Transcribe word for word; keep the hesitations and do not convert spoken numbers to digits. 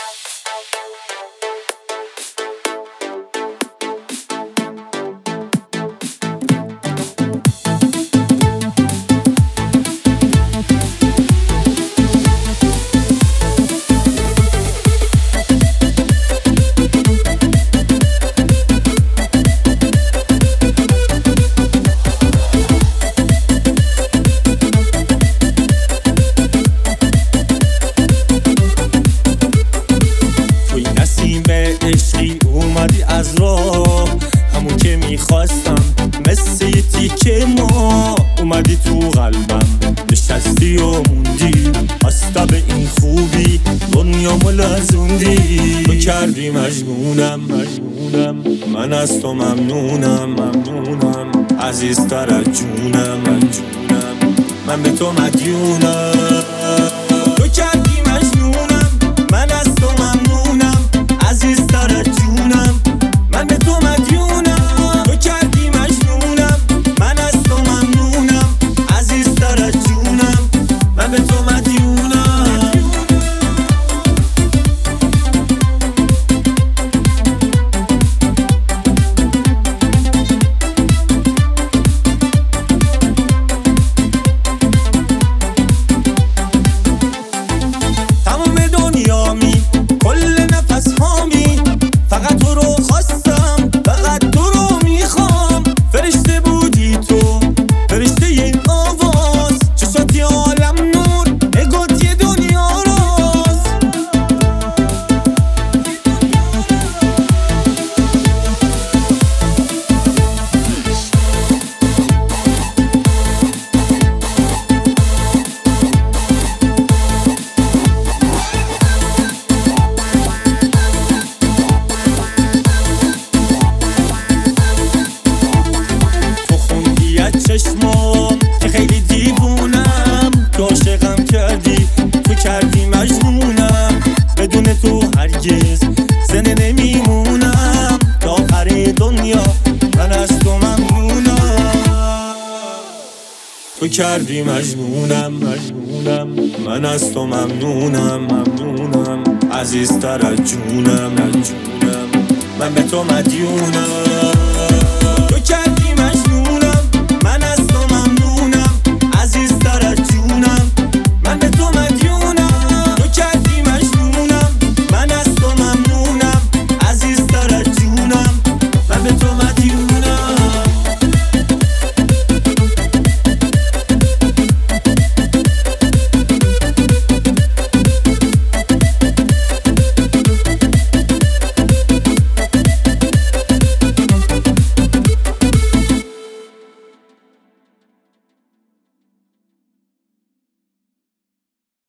عشقی اومدی از راه، همون که میخواستم مثل یه تیکه ما. اومدی تو قلبم نشستی و موندی، هستا به این خوبی دنیامو لرزوندی. تو کردی مجنونم مجنونم، من از تو ممنونم ممنونم. عزیزتر از جونم جونم، من به تو مدیونم. تو کردی مجنونم، من از تو ممنونم. عزیزتر از جونم، من به تو مدیونم. تو کردی مجنونم، من از تو ممنونم. عزیزتر از جونم، من به تو مدیونم. تمام دنیامی، کل نفس هامی، فقط تو رو خواستم، فقط تو رو میخوام. فرشته بودی تو، فرشته یه آواز، چشاتی عالم نور، نگات یه دنیا راز. چشمام که خیلی دیوونم، تو عاشقم کردی، تو کردی مجنونم. بدون تو هرگز زنده نمیمونم، تا آخر دنیا من از تو ممنونم. تو کردی مجنونم مجنونم، من از تو ممنونم ممنونم. عزیزتر از جونم جونم، من به تو مدیونم.